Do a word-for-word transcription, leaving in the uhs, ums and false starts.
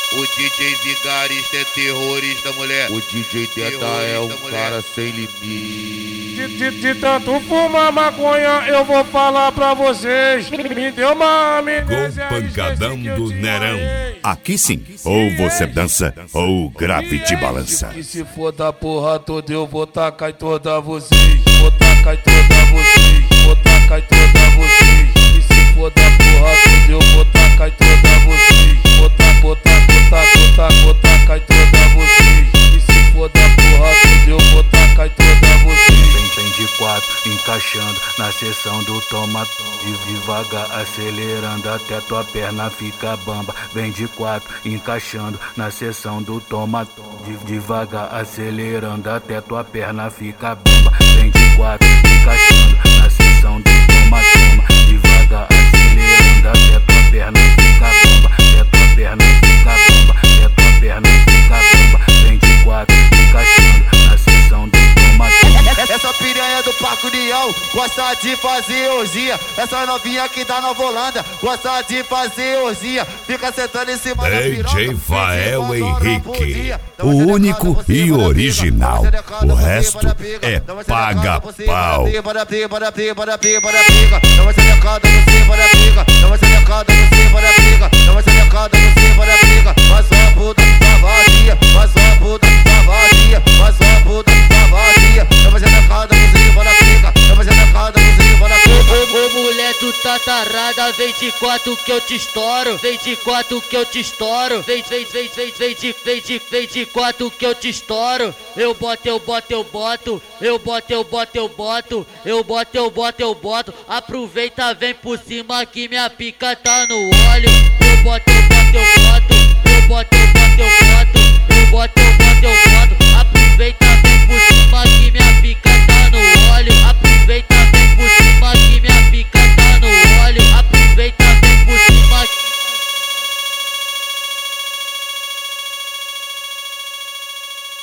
O D J vigarista é terrorista, mulher. O D J Teta é um cara sem limite. De, de, de tanto fumar maconha, eu vou falar pra vocês. Me deu uma amnésia. Com pancadão do Nerão. Aqui sim, ou você dança, ou o grave te balança. E se for da porra toda, eu vou tacar em toda vocês. Vou tacar em toda vocês. Vou tacar em toda vocês. E se for da porra toda, eu vou tacar em toda vocês. Vou tacar, vou tacar, vou tacar, vou tacar em toda vocês. E se for da porra toda, eu vou tacar em toda vocês. Vem, vem de quatro, encaixando na seção do toma. Devagar, acelerando até tua perna fica bamba. Vem de quatro, encaixando na seção do toma. Devagar, acelerando até tua perna fica bamba. Vem de quatro, encaixando na seção do toma. Devagar, acelerando até tua perna fica bamba. Até tua perna fica bamba. Até tua perna fica bamba. Vem de quatro, encaixando na seção do toma. Essa piranha do Parque União gosta de fazer orgia. Essa novinha que tá na Holanda gosta de fazer orgia. Fica sentando em cima da piroca. D J Fael Henrique, o único e original. O resto é paga pau. Bora briga, bora briga, bora briga, bora briga. Dá uma selecada, você bora briga. Dá uma selecada, você bora briga. Dá uma selecada, você bora briga. Mas só a puta tá vazia. Mas só a puta tá vazia. Mas só a puta tá vazia. Dá uma selecada, você bora briga. Dá uma selecada, você bora briga. Ô, ô mulher, tu tá tarada, vem de quatro que eu te estouro. Vem de quatro que eu te estouro. Vem, vem, vem, vem, vem de, vem de, vem de quatro que eu te estouro. Eu boto, eu boto, eu boto. Eu boto, eu boto, eu boto. Eu boto, eu boto, eu boto. Aproveita, vem por cima que minha pica tá no óleo. Eu boto, eu boto.